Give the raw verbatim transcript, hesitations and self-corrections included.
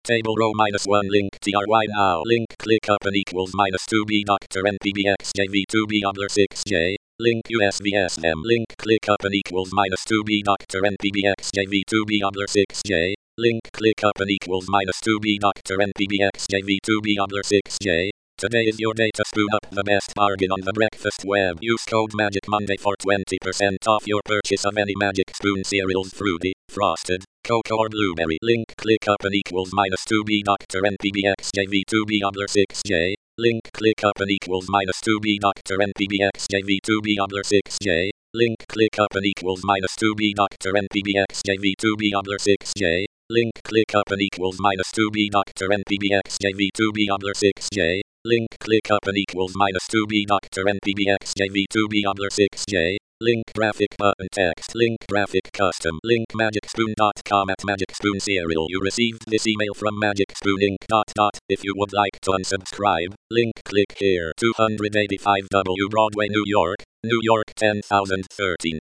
Table row minus one link try now. Link click up and equals minus two b doctor N P B X J V two B under six J. Link U S V S M. Link click up and equals minus two b doctor N P B X J V two B under six J. Link click up and equals minus two b doctor N P B X J V two B under six J. Today is your day to spoon up the best bargain on the breakfast web. Use code Magic Monday for twenty percent off your purchase of any Magic Spoon cereals, fruity, frosted, cocoa or blueberry. Link click up and equals minus two b doctor N P B X J V two B under six J. Link click up and equals minus two b doctor N P B X J V two B under six J. Link click up and equals minus two b doctor N P B X J V two B under six J. Link click up and equals minus two b doctor N P B X J V two B under six J. Link click up and equals minus two b doctor N P B X J V two B under six J. Link graphic button text. Link graphic custom. Link magic spoon dot com at Magic Spoon cereal. You received this email from Magic Spoon Incorporated. Dot, dot. If you would like to unsubscribe, link click here. two eighty-five W Broadway, New York, New York ten thousand thirteen.